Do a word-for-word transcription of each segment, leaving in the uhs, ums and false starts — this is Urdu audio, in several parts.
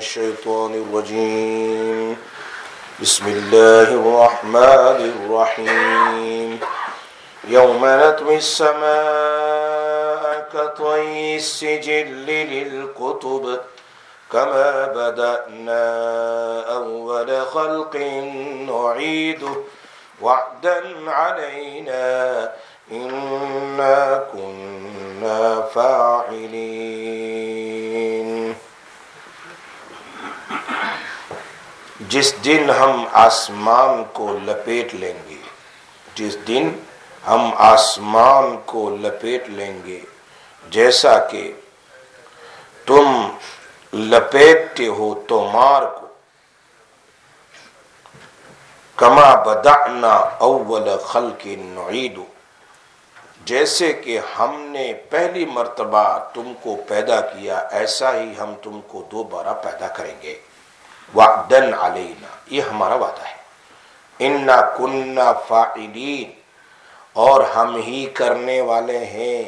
الشيطان الرجيم بسم الله الرحمن الرحيم يوم نطوي السماء كطي السجل للكتب كما بدأنا أول خلق نعيده وعدا علينا إنا كنا فاعلين. جس دن ہم آسمان کو لپیٹ لیں گے جس دن ہم آسمان کو لپیٹ لیں گے جیسا کہ تم لپیٹتے ہو تومار کو. کما بدعنا اول خلق نعید، جیسے کہ ہم نے پہلی مرتبہ تم کو پیدا کیا ایسا ہی ہم تم کو دوبارہ پیدا کریں گے. وعدن علینا، یہ ہمارا وعدہ ہے. انا کننا فاعلین، اور ہم ہی کرنے والے ہیں.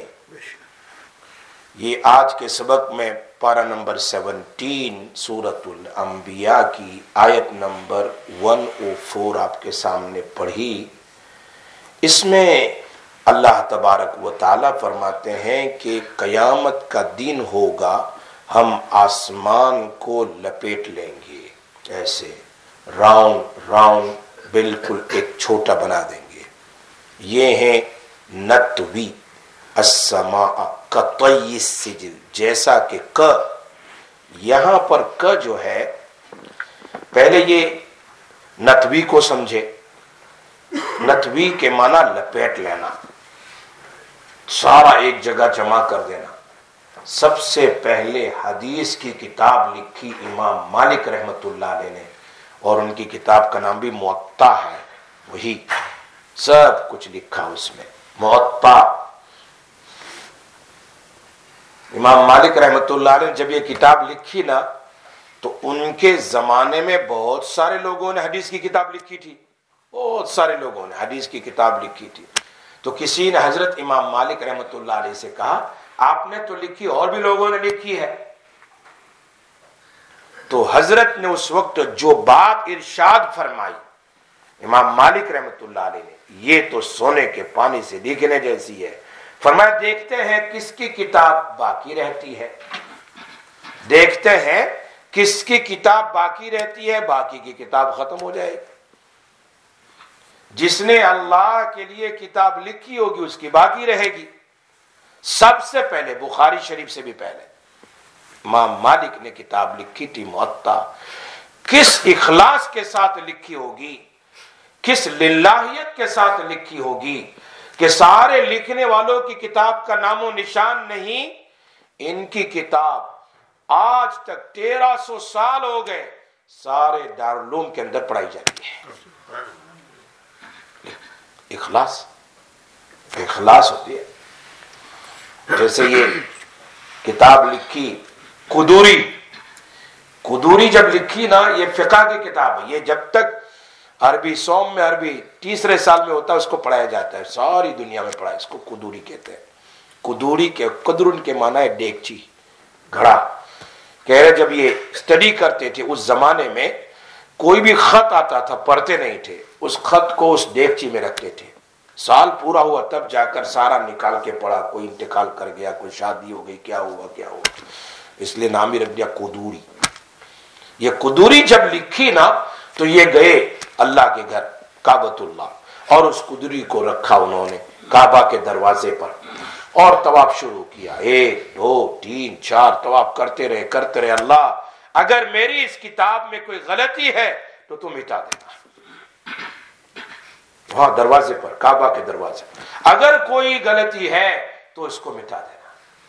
یہ آج کے سبق میں پارہ نمبر سیونٹین سورۃ الانبیاء کی آیت نمبر ون او فور آپ کے سامنے پڑھی. اس میں اللہ تبارک و تعالی فرماتے ہیں کہ قیامت کا دن ہوگا، ہم آسمان کو لپیٹ لیں گے، ایسے راؤنڈ راؤنڈ بالکل ایک چھوٹا بنا دیں گے. یہ ہیں نطوی السماء کطی السجل، جیسا کہ ک، یہاں پر ک جو ہے، پہلے یہ نطوی کو سمجھے. نطوی کے معنی لپیٹ لینا، سارا ایک جگہ جمع کر دینا. سب سے پہلے حدیث کی کتاب لکھی امام مالک رحمۃ اللہ علیہ نے، اور ان کی کتاب کا نام بھی موطا ہے. وہی سب کچھ لکھا اس میں، موطا. امام مالک رحمۃ اللہ علیہ نے جب یہ کتاب لکھی نا، تو ان کے زمانے میں بہت سارے لوگوں نے حدیث کی کتاب لکھی تھی. بہت سارے لوگوں نے حدیث کی کتاب لکھی تھی. تو کسی نے حضرت امام مالک رحمۃ اللہ علیہ سے کہا، آپ نے تو لکھی، اور بھی لوگوں نے لکھی ہے. تو حضرت نے اس وقت جو بات ارشاد فرمائی امام مالک رحمۃ اللہ علیہ نے، یہ تو سونے کے پانی سے لکھنے جیسی ہے. فرمایا دیکھتے ہیں کس کی کتاب باقی رہتی ہے، دیکھتے ہیں کس کی کتاب باقی رہتی ہے، باقی کی کتاب ختم ہو جائے گی. جس نے اللہ کے لیے کتاب لکھی ہوگی اس کی باقی رہے گی. سب سے پہلے بخاری شریف سے بھی پہلے امام مالک نے کتاب لکھی تھی موطا. کس اخلاص کے ساتھ لکھی ہوگی، کس للہیت کے ساتھ لکھی ہوگی کہ سارے لکھنے والوں کی کتاب کا نام و نشان نہیں. ان کی کتاب آج تک تیرہ سو سال ہو گئے سارے دارالعلوم کے اندر پڑھائی جاتی ہے. اخلاص اخلاص ہوتی ہے. جیسے یہ کتاب لکھی قدوری، قدوری جب لکھی نا، یہ فقہ کی کتاب ہے. یہ جب تک عربی سوم میں عربی تیسرے سال میں ہوتا ہے اس کو پڑھایا جاتا ہے، ساری دنیا میں پڑھا ہے. اس کو قدوری کہتے ہیں. قدوری کے قدرن کے معنی ہے ڈیگچی، گھڑا. کہہ رہے جب یہ اسٹڈی کرتے تھے اس زمانے میں کوئی بھی خط آتا تھا پڑھتے نہیں تھے، اس خط کو اس ڈیگچی میں رکھتے تھے. سال پورا ہوا تب جا کر سارا نکال کے پڑھا. کوئی انتقال کر گیا، کوئی شادی ہو گئی، کیا ہوا کیا ہوا، اس لیے نام ہی رکھ دیا قدوری. یہ قدوری جب لکھی نا تو یہ گئے اللہ کے گھر کعبۃ اللہ، اور اس قدوری کو رکھا انہوں نے کعبہ کے دروازے پر، اور طواف شروع کیا. ایک دو تین چار طواف کرتے رہے کرتے رہے. اللہ اگر میری اس کتاب میں کوئی غلطی ہے تو تم مٹا دینا. وہاں دروازے پر، کعبہ کے دروازے پر، اگر کوئی غلطی ہے تو اس کو مٹا دینا.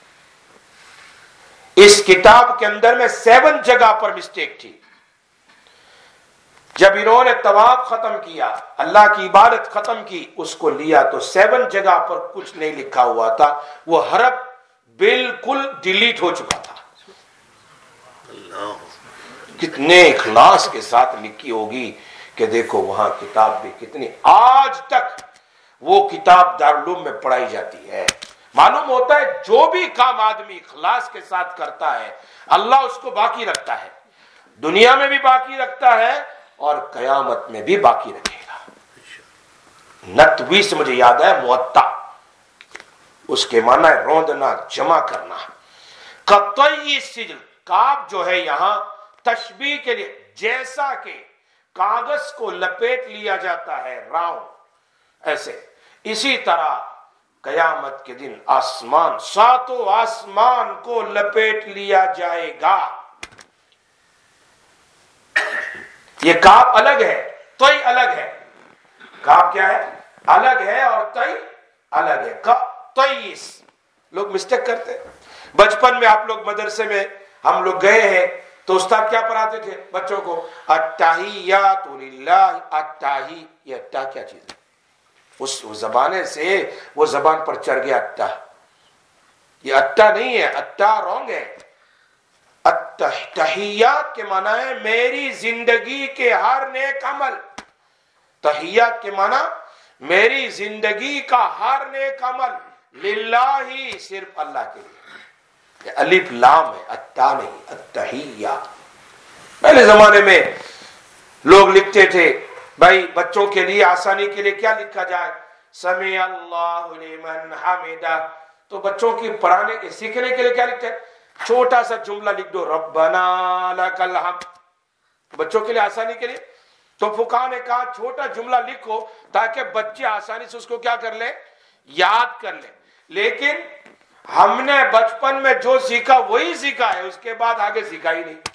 اس کتاب کے اندر میں سیون جگہ پر مسٹیک تھی. جب انہوں نے طواف ختم کیا، اللہ کی عبادت ختم کی، اس کو لیا تو سیون جگہ پر کچھ نہیں لکھا ہوا تھا. وہ حرف بالکل ڈیلیٹ ہو چکا تھا. کتنے اخلاص کے ساتھ لکھی ہوگی کہ دیکھو وہاں کتاب بھی کتنی، آج تک وہ کتاب دارالعلوم میں پڑھائی جاتی ہے. معلوم ہوتا ہے جو بھی کام آدمی اخلاص کے ساتھ کرتا ہے اللہ اس کو باقی رکھتا ہے. دنیا میں بھی باقی رکھتا ہے اور قیامت میں بھی باقی رکھے گا. نتوی سے مجھے یاد ہے موطا، اس کے معنی ہے روندنا، جمع کرنا. قطعی سجل، کاف جو ہے یہاں تشبیہ کے لیے، جیسا کہ کاغذ کو لپیٹ لیا جاتا ہے راؤنڈ، ایسے اسی طرح قیامت کے دن آسمان، ساتوں آسمان کو لپیٹ لیا جائے گا. یہ کاف الگ ہے، توئی الگ ہے. کاف کیا ہے؟ الگ ہے، اور توئی الگ ہے. توئیس لوگ مسٹیک کرتے ہیں. بچپن میں آپ لوگ مدرسے میں ہم لوگ گئے ہیں تو استاد کیا پڑھاتے تھے بچوں کو؟ التحیات للہ. التحی، یہ اٹا کیا چیز ہے؟ اس زبانے سے وہ زبان پر چڑھ گیا اٹا. یہ اٹا نہیں ہے، اٹا رونگ ہے. تحیات کے معنی ہے میری زندگی کے ہر نیک عمل. تحیات کے معنی میری زندگی کا ہر نیک عمل للہ ہی، صرف اللہ کے لیے. الف لام ہے، اتا نہیں. التحیات پہلے زمانے میں لوگ لکھتے تھے بھائی بچوں کے لیے آسانی کے لیے کیا لکھا جائے؟ سمع اللہ لمن حمدہ. تو بچوں کی پڑھانے سیکھنے کے لیے کیا لکھتے ہیں؟ چھوٹا سا جملہ لکھ دو، ربنا لک الحمد. بچوں کے لیے آسانی کے لیے تو فقہا نے کہا چھوٹا جملہ لکھو تاکہ بچے آسانی سے اس کو کیا کر لیں؟ یاد کر لیں. لیکن ہم نے بچپن میں جو سیکھا وہی سیکھا ہے، اس کے بعد آگے سیکھا ہی نہیں.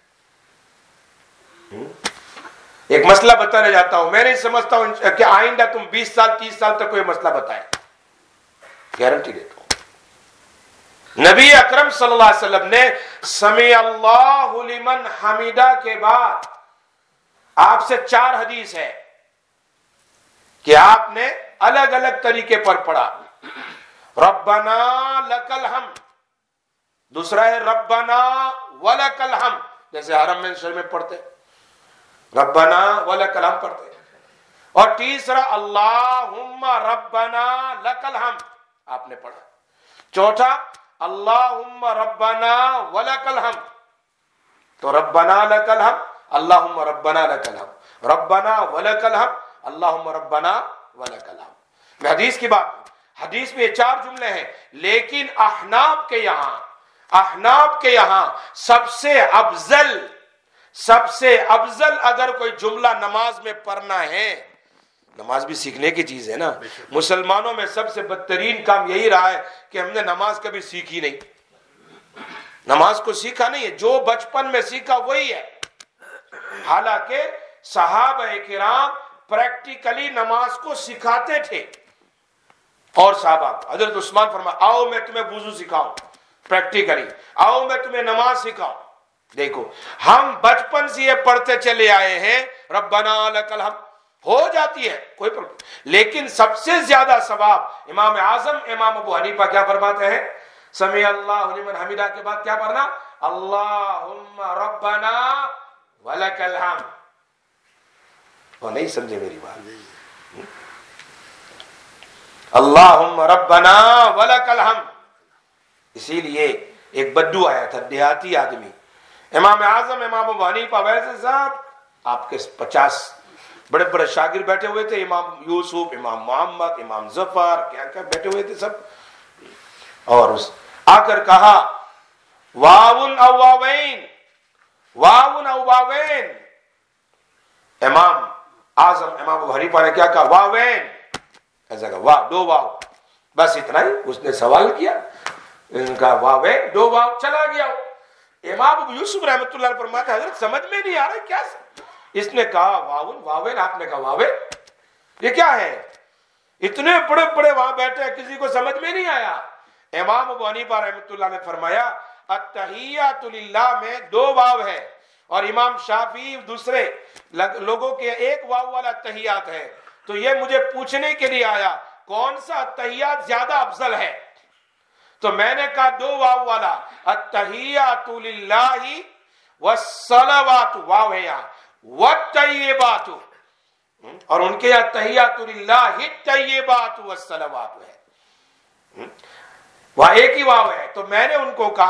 ایک مسئلہ بتانے جاتا ہوں، میں نہیں سمجھتا ہوں کہ آئندہ تم بیس سال تیس سال تک کوئی مسئلہ بتائے، گارنٹی دیتا ہوں. نبی اکرم صلی اللہ علیہ وسلم نے سمع اللہ لمن حمیدہ کے بعد آپ سے چار حدیث ہے کہ آپ نے الگ الگ طریقے پر پڑھا. ربنا لک الحمد، دوسرا ہے ربنا ولک الحمد، جیسے حرم میں شریف میں پڑھتے ربنا ولک الحمد پڑھتے. اور تیسرا اللہم ربنا لک الحمد آپ نے پڑھا. چوتھا اللہم ربنا ولک الحمد. تو ربنا لک الحمد، اللہم ربنا لک الحمد، ربنا ولک الحمد، اللہم ربنا ولک الحمد. میں حدیث کی بات، حدیث میں یہ چار جملے ہیں، لیکن احناف کے یہاں احناف کے یہاں سب سے افضل سب سے افضل اگر کوئی جملہ نماز میں پڑھنا ہے، نماز بھی سیکھنے کی چیز ہے نا. مسلمانوں میں سب سے بدترین کام یہی رہا ہے کہ ہم نے نماز کبھی سیکھی نہیں، نماز کو سیکھا نہیں ہے. جو بچپن میں سیکھا وہی ہے. حالانکہ صحابہ کرام پریکٹیکلی نماز کو سکھاتے تھے. اور صحابہ حضرت عثمان فرمایا آؤ میں تمہیں وضو سکھاؤں، پریکٹیکلی آؤ میں تمہیں نماز سکھاؤں. دیکھو ہم بچپن سے یہ پڑھتے چلے آئے ہیں ربنا لک الحمد، ہو جاتی ہے کوئی پرابلم. لیکن سب سے زیادہ ثواب امام اعظم امام ابو حنیفہ کیا فرماتے ہیں؟ سمع اللہ لمن حمیدہ کے بعد کیا پڑھنا؟ اللہم ربنا ولک الحمد. وہ نہیں سمجھے میری بات؟ اللہم ربنا ولک الحمد. اسی لیے ایک بدو آیا تھا، دیہاتی آدمی. امام اعظم امام ابو حنیفہ ویسے صاحب آپ کے پچاس بڑے بڑے شاگرد بیٹھے ہوئے تھے، امام یوسف، امام محمد، امام ظفر، کیا کیا بیٹھے ہوئے تھے سب. اور اس آ کر کہا واون او واوین، واون او واوین. امام اعظم امام ابو حنیفہ نے کیا کہا؟ واوین. ایسا کہا واو، دو واو، بس اتنا ہی. اس نے سوال کیا، ان کا واوین دو واو، چلا گیا. امام ابو یوسف رحمۃ اللہ علیہ فرماتے ہیں حضرت سمجھ میں نہیں آ رہا کیا. اس نے کہا واون واوین، آپ نے کہا واوین، یہ کیا ہے؟ اتنے بڑے بڑے وہاں بیٹھے ہیں، کسی کو سمجھ میں نہیں آیا. امام ابو حنیفہ رحمۃ اللہ نے فرمایا التحیات للہ میں دو واو ہے، اور امام شافعی دوسرے لوگوں کے ایک واو والا تحیات ہے. تو یہ مجھے پوچھنے کے لیے آیا کون سا تحیات زیادہ افضل ہے؟ تو میں نے کہا دو واو والا التحیات للہ والصلوات، واو ہے یہاں، والطیبات، اور ان کے یہاں تحیات للہ الطیبات والصلوات ہے، وہاں ایک ہی واو ہے. تو میں نے ان کو کہا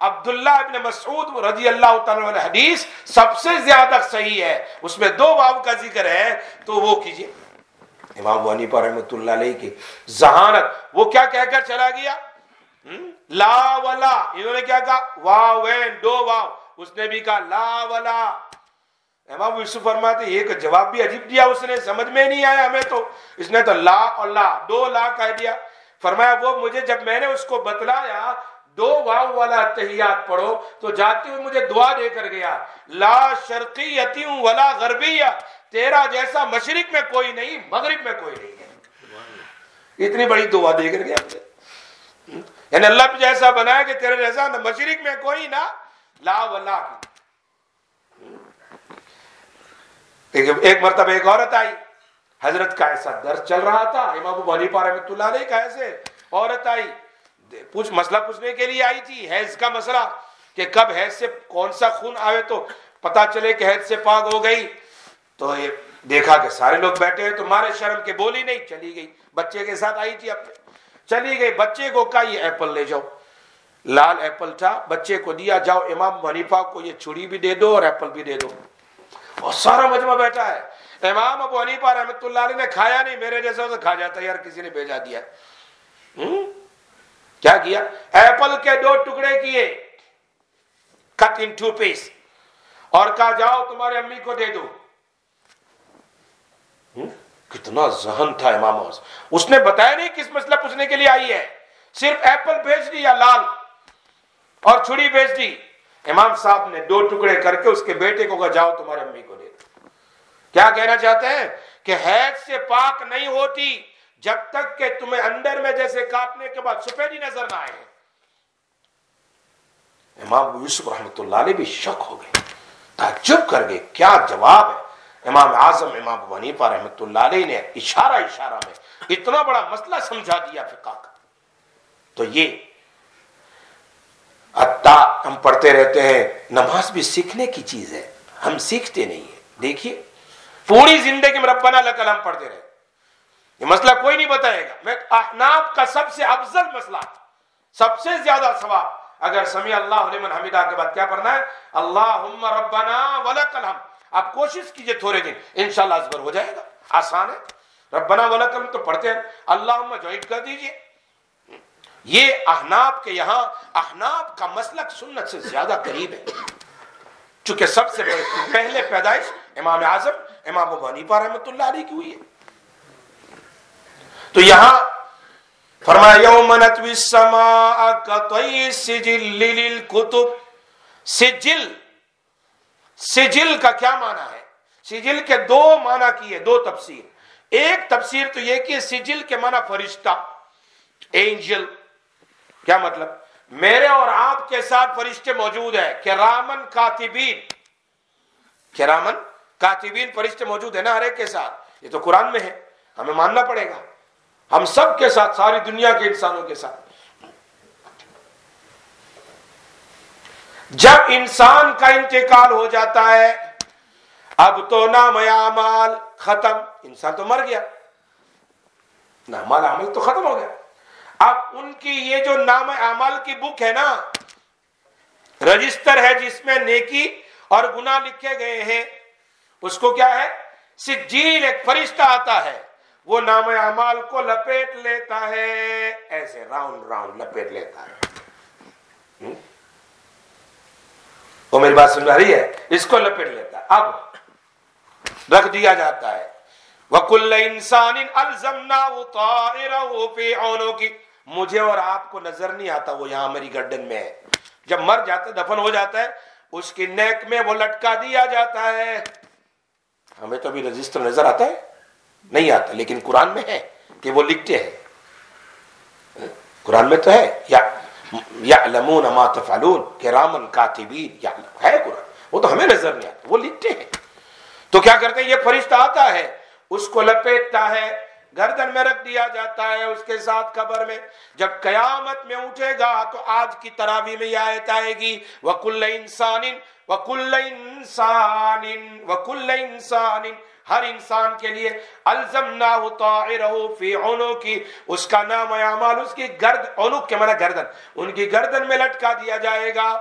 عبداللہ ابن مسعود رضی اللہ تعالیٰ عنہ حدیث سب سے زیادہ صحیح ہے، اس میں دو واو کا ذکر ہے، تو وہ کیجئے۔ امام ابو حنیفہ رحمۃ اللہ علیہ کی ذہانت، وہ کیا کہہ کر چلا گیا؟ لا ولا، انہوں نے کیا کہا؟ واو وین، دو واو، اس نے بھی کہا لا ولا۔ امام یوسف فرماتے یہ کہ جواب بھی عجیب دیا اس نے، سمجھ میں نہیں آیا ہمیں تو، اس نے تو لا اور لا، دو لا کہہ دیا۔ فرمایا وہ مجھے جب میں نے اس کو بتلایا دو واو والا تحیات پڑھو تو جاتے ہوئے مجھے دعا دے کر گیا، لا شرقیتی ولا غربیہ، تیرا جیسا مشرق میں کوئی نہیں، مغرب میں کوئی نہیں ہے۔ اتنی بڑی دعا دے کر گیا، یعنی اللہ بھی جیسا بنایا کہ تیرے جیسا نہ مشرق میں کوئی نہ لا ولا۔ ایک مرتبہ ایک عورت آئی، حضرت کا ایسا درس چل رہا تھا، امام ابو حنیفہ رحمۃ اللہ علیہ کا، ایسے عورت آئی، پوچھ مسئلہ پوچھنے کے لیے آئی تھی، حیض کا مسئلہ، کہ کب حیض سے کون سا خون آئے تو پتا چلے کہ حیض سے پاک ہو گئی۔ تو یہ دیکھا کہ سارے لوگ بیٹھے ہیں تو مارے شرم کے بولی نہیں، چلی گئی، بچے کے ساتھ آئی تھی اپنے، چلی گئی، بچے کو کہا یہ ایپل لے جاؤ، لال ایپل تھا، بچے کو دیا، جاؤ امام ابو حنیفہ کو یہ چھری بھی دے دو اور ایپل بھی دے دو۔ اور سارا مجمع بیٹھا ہے، امام ابو حنیفہ رحمۃ اللہ علیہ نے کھایا نہیں، میرے جیسا تو کھا جاتا یار، کسی نے بھیجا دیا۔ کیا کیا؟ ایپل کے دو ٹکڑے کیے، کٹ ان ٹو پیس، اور کہا جاؤ تمہارے امی کو دے دو۔ کتنا ذہن تھا امام حسن، اس نے بتایا نہیں کس مسئلہ پوچھنے کے لیے آئی ہے، صرف ایپل بھیج دیا لال اور چھری بھیج دی۔ امام صاحب نے دو ٹکڑے کر کے اس کے بیٹے کو کہا جاؤ تمہارے امی کو دے دو۔ کیا کہنا چاہتے ہیں؟ کہ حیض سے پاک نہیں ہوتی جب تک کہ تمہیں اندر میں جیسے کاٹنے کے بعد سفیدی نظر نہ آئے۔ امام یوسف رحمۃ اللہ علیہ بھی شک ہو گئے، تعجب کر گئے، کیا جواب ہے۔ امام اعظم امام ابو حنیفہ رحمۃ اللہ علیہ نے اشارہ اشارہ میں اتنا بڑا مسئلہ سمجھا دیا فقہ کا۔ تو یہ اتا ہم پڑھتے رہتے ہیں، نماز بھی سیکھنے کی چیز ہے، ہم سیکھتے نہیں ہیں۔ دیکھیے پوری زندگی میں ربنا لک الحمد پڑھتے رہے، یہ مسئلہ کوئی نہیں بتائے گا۔ میں احناف کا سب سے افضل مسئلہ، سب سے زیادہ ثواب، اگر سمیع اللہ لمن حمیدہ کے بعد کیا پڑھنا ہے؟ اللہم ربنا ولک الحمد۔ آپ کوشش کیجئے تھوڑے دن، انشاءاللہ ازبر ہو جائے گا، آسان ہے۔ ربنا ولک الحمد تو پڑھتے ہیں، اللہم جوائنٹ کر دیجئے۔ یہ احناف کے یہاں، احناف کا مسلک سنت سے زیادہ قریب ہے، چونکہ سب سے پہلے پیدائش امام اعظم امام ابو حنیفہ رحمۃ اللہ علیہ کی ہوئی ہے۔ تو یہاں فرمایا یوم نطوی السماء کطی السجل للکتب۔ سجل، سجل کا کیا معنی ہے؟ سجل کے دو معنی کیے، دو تفسیر۔ ایک تفسیر تو یہ کہ سجل کے معنی فرشتہ، اینجل۔ کیا مطلب؟ میرے اور آپ کے ساتھ فرشتے موجود ہیں، کرامن کاتبین، کرامن کاتبین فرشتے موجود ہیں نا ہر ایک کے ساتھ، یہ تو قرآن میں ہے، ہمیں ماننا پڑے گا، ہم سب کے ساتھ، ساری دنیا کے انسانوں کے ساتھ۔ جب انسان کا انتقال ہو جاتا ہے، اب تو نام اعمال ختم، انسان تو مر گیا، نام اعمال تو ختم ہو گیا۔ اب ان کی یہ جو نام اعمال کی بک ہے نا، رجسٹر ہے جس میں نیکی اور گناہ لکھے گئے ہیں، اس کو کیا ہے؟ سجیل، ایک فرشتہ آتا ہے، وہ نام اعمال کو لپیٹ لیتا ہے، ایسے راؤنڈ راؤنڈ لپیٹ لیتا ہے۔ وہ میری بات سن رہی ہے؟ اس کو لپیٹ لیتا ہے، اب رکھ دیا جاتا ہے۔ وَكُلَّ إِنسَانٍ أَلْزَمْنَاهُ طَائِرَهُ فِي عُنُقِهِ۔ مجھے اور آپ کو نظر نہیں آتا، وہ یہاں میری گردن میں ہے، جب مر جاتا ہے، دفن ہو جاتا ہے، اس کی نیک میں وہ لٹکا دیا جاتا ہے۔ ہمیں تو ابھی رجسٹر نظر آتا ہے؟ نہیں آتا، لیکن قرآن میں ہے کہ وہ لکھتے ہیں، قرآن میں تو ہے، یا یعلمون ما تفعلون کرامن کاتبین، ہے قرآن، وہ تو ہمیں نظر نہیں آتا، وہ لکھتے ہیں۔ تو کیا کرتے ہیں؟ یہ فرشتہ آتا ہے، اس کو لپیٹتا ہے، گردن میں رکھ دیا جاتا ہے اس کے ساتھ قبر میں. جب قیامت میں اٹھے گا تو آج کی تراویح میں یہ آیت آئے گی وَكُلَّ إِنسَانٍ وَكُلَّ إِنسَانٍ وَكُلَّ إِنسَانٍ، ہر انسان کے لیے الزمناہ طائرہ فی عنقہ، اس کا نام اعمال اس کی گرد، عنق کے معنی گردن، ان کی گردن میں لٹکا دیا جائے گا.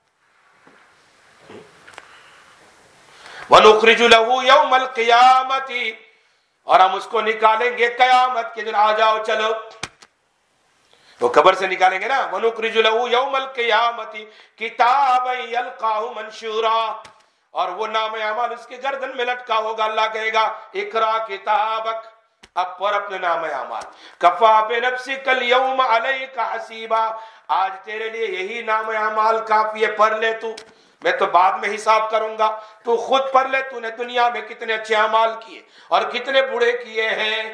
وَنُخْرِجُ لَهُ يَوْمَ الْقِيَامَةِ، اور ہم اس کو نکالیں گے قیامت کے دن. آ جاؤ چلو، وہ قبر سے نکالیں گے نا. وَنُخْرِجُ لَهُ يَوْمَ الْقِيَامَةِ كِتَابًا يَلْقَاهُ مَنْشُورًا، اور وہ نام اعمال اس کی گردن میں لٹکا ہوگا. اللہ کہے گا اقرا کتابک، اب پر اپنے نام اعمال. کفا بنفسک اليوم علیک حسیبا، آج تیرے لیے یہی نام اعمال کافی ہے، پڑھ لے تو، میں تو بعد میں حساب کروں گا، تو خود پڑھ لے تو نے دنیا میں کتنے اچھے اعمال کیے اور کتنے برے کیے ہیں.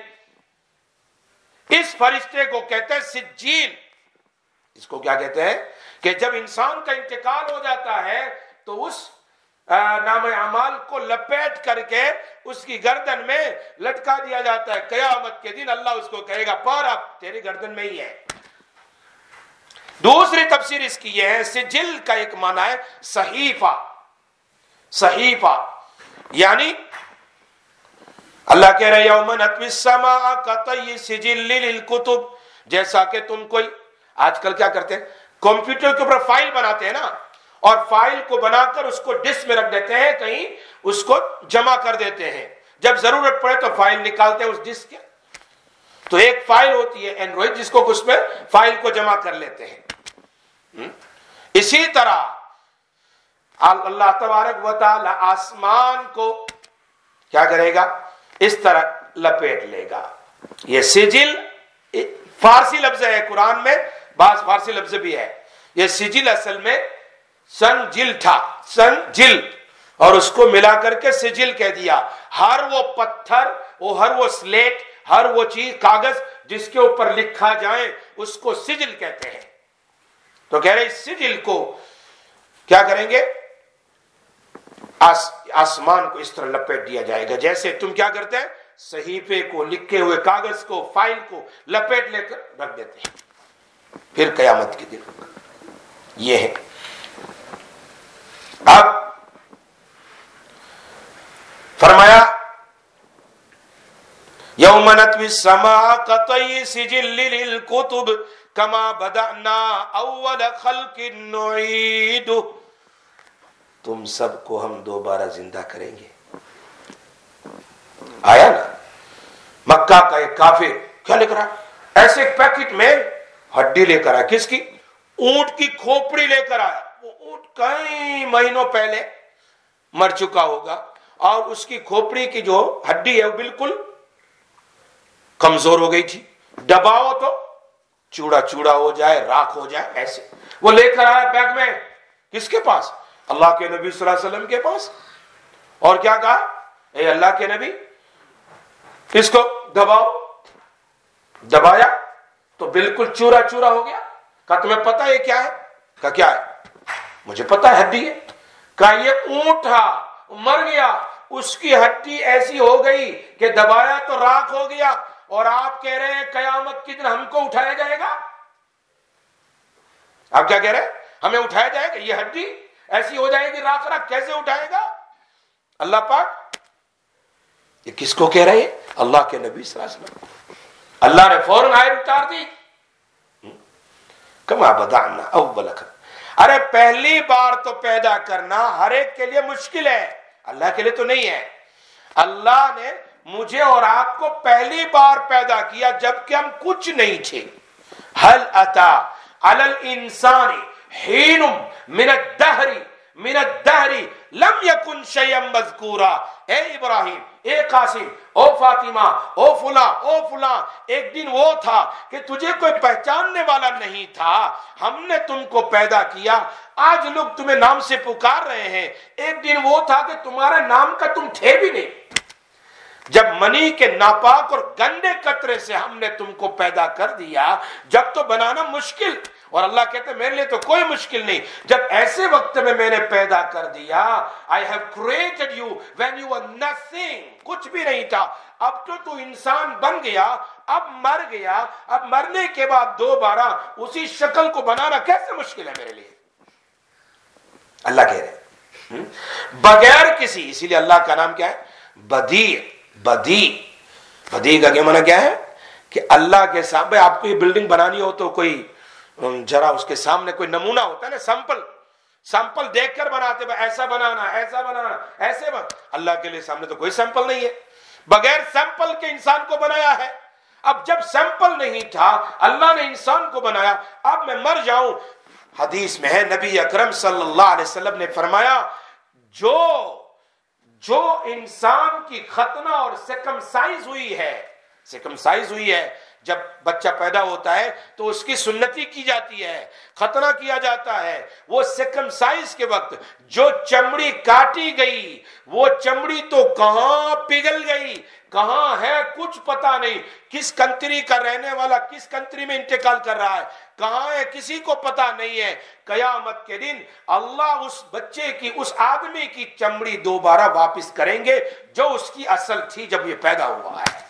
اس فرشتے کو کہتے ہیں سجیل. اس کو کیا کہتے ہیں کہ جب انسان کا انتقال ہو جاتا ہے تو اس نام اعمال کو لپیٹ کر کے اس کی گردن میں لٹکا دیا جاتا ہے. قیامت کے دن اللہ اس کو کہے گا پر اب تیری گردن میں ہی ہے. دوسری تفسیر اس کی یہ ہے، سجل کا ایک معنی ہے صحیفہ. صحیفہ یعنی اللہ کہہ رہے یوم نطوی السماء کطی سجل للکتب، جیسا کہ تم کوئی آج کل کیا کرتے ہیں کمپیوٹر کے اوپر فائل بناتے ہیں نا، اور فائل کو بنا کر اس کو ڈسک میں رکھ دیتے ہیں، کہیں اس کو جمع کر دیتے ہیں، جب ضرورت پڑے تو فائل نکالتے ہیں اس ڈسک کے. تو ایک فائل ہوتی ہے اینڈرائڈ جس کو اس میں فائل کو جمع کر لیتے ہیں. اسی طرح اللہ تبارک و تعالی آسمان کو کیا کرے گا، اس طرح لپیٹ لے گا. یہ سجل فارسی لفظ ہے قرآن میں، بعض فارسی لفظ بھی ہے. یہ سجل اصل میں سنجل تھا، سنجل، اور اس کو ملا کر کے سجل کہہ دیا. ہر وہ پتھر، وہ ہر وہ سلیٹ، ہر وہ چیز کاغذ جس کے اوپر لکھا جائے اس کو سجل کہتے ہیں. تو کہہ رہے اس سجل کو کیا کریں گے، آس آسمان کو اس طرح لپیٹ دیا جائے گا جیسے تم کیا کرتے ہیں صحیفے کو، لکھے ہوئے کاغذ کو، فائل کو لپیٹ لے کر رکھ دیتے ہیں. پھر قیامت کے دن یہ ہے. اب فرمایا یوم نطوی السماء کطی سجل للکتب کما بدأنا اول خلق نعید، تم سب کو ہم دوبارہ زندہ کریں گے. آیا نا مکہ کا ایک کافر کیا لکھ رہا ہے، ایسے ایک پیکٹ میں ہڈی لے کر آیا، کس کی، اونٹ کی کھوپڑی لے کر آیا. وہ اونٹ کئی مہینوں پہلے مر چکا ہوگا اور اس کی کھوپڑی کی جو ہڈی ہے وہ بالکل کمزور ہو گئی تھی، دباؤ تو چوڑا چوڑا ہو جائے، راکھ ہو جائے، ایسے وہ لے کر آیا بیگ میں. کس کے پاس، اللہ کے نبی صلی اللہ علیہ وسلم کے پاس. اور کیا کہا، اے اللہ کے نبی اس کو دباؤ. دبایا تو بالکل چورا چورا ہو گیا. کہا تمہیں پتا ہے کیا ہے، کہا کیا ہے، مجھے پتا ہے ہڈی ہے. کہا یہ اونٹ تھا مر گیا، اس کی ہڈی ایسی ہو گئی کہ دبایا تو راکھ ہو گیا، اور آپ کہہ رہے ہیں قیامت کے دن ہم کو اٹھایا جائے گا. آپ کیا کہہ رہے ہیں، ہمیں اٹھایا جائے گا، یہ ہڈی ایسی ہو جائے گی راکھ راکھ، کیسے اٹھائے گا. اللہ پاک یہ کس کو کہہ رہے ہیں، اللہ کے نبی صلی اللہ علیہ وسلم. اللہ نے فوراً آیت اتار دی کما بدأنا اول خلق. ارے پہلی بار تو پیدا کرنا ہر ایک کے لیے مشکل ہے، اللہ کے لیے تو نہیں ہے. اللہ نے مجھے اور آپ کو پہلی بار پیدا کیا جبکہ ہم کچھ نہیں تھے. هل اتى على الانسان حين من الدهر من الدهر لم يكن شيئا مذكورا. اے ابراہیم، اے قاسم، او فاطمہ، او فلاں او فلاں، ایک دن وہ تھا کہ تجھے کوئی پہچاننے والا نہیں تھا، ہم نے تم کو پیدا کیا، آج لوگ تمہیں نام سے پکار رہے ہیں. ایک دن وہ تھا کہ تمہارے نام کا تم تھے بھی نہیں. جب منی کے ناپاک اور گندے قطرے سے ہم نے تم کو پیدا کر دیا، جب تو بنانا مشکل، اور اللہ کہتے ہیں میرے لیے تو کوئی مشکل نہیں، جب ایسے وقت میں میں نے پیدا کر دیا، I have created you when you were nothing، کچھ بھی نہیں تھا، اب تو تو انسان بن گیا، اب مر گیا، اب مرنے کے بعد دوبارہ اسی شکل کو بنانا کیسے مشکل ہے میرے لیے؟ اللہ کہہ رہے ہیں بغیر کسی، اسی لیے اللہ کا نام کیا ہے؟ بدیع۔ بدیع بدیع کا کیا معنی کیا ہے؟ کہ اللہ کے سامنے آپ کو یہ بلڈنگ بنانی ہو تو کوئی ذرا اس کے سامنے کوئی نمونہ ہوتا ہے نا، سیمپل سیمپل دیکھ کر بناتے، ایسا بنانا ایسا بنانا ایسے بن، اللہ کے لیے سامنے تو کوئی سیمپل نہیں ہے، بغیر سیمپل کے انسان کو بنایا ہے۔ اب جب سیمپل نہیں تھا، اللہ نے انسان کو بنایا، اب میں مر جاؤں، حدیث میں ہے نبی اکرم صلی اللہ علیہ وسلم نے فرمایا جو جو انسان کی ختنہ اور سیکمسائز ہوئی ہے، سیکمسائز ہوئی ہے، جب بچہ پیدا ہوتا ہے تو اس کی سنتی کی جاتی ہے، ختنہ کیا جاتا ہے، وہ سیکمسائز کے وقت جو چمڑی کاٹی گئی وہ چمڑی تو کہاں پگھل گئی، کہاں ہے کچھ پتا نہیں، کس کنٹری کا رہنے والا کس کنٹری میں انتقال کر رہا ہے، کہاں ہے کسی کو پتا نہیں ہے۔ قیامت کے دن اللہ اس بچے کی، اس آدمی کی چمڑی دوبارہ واپس کریں گے جو اس کی اصل تھی جب یہ پیدا ہوا ہے۔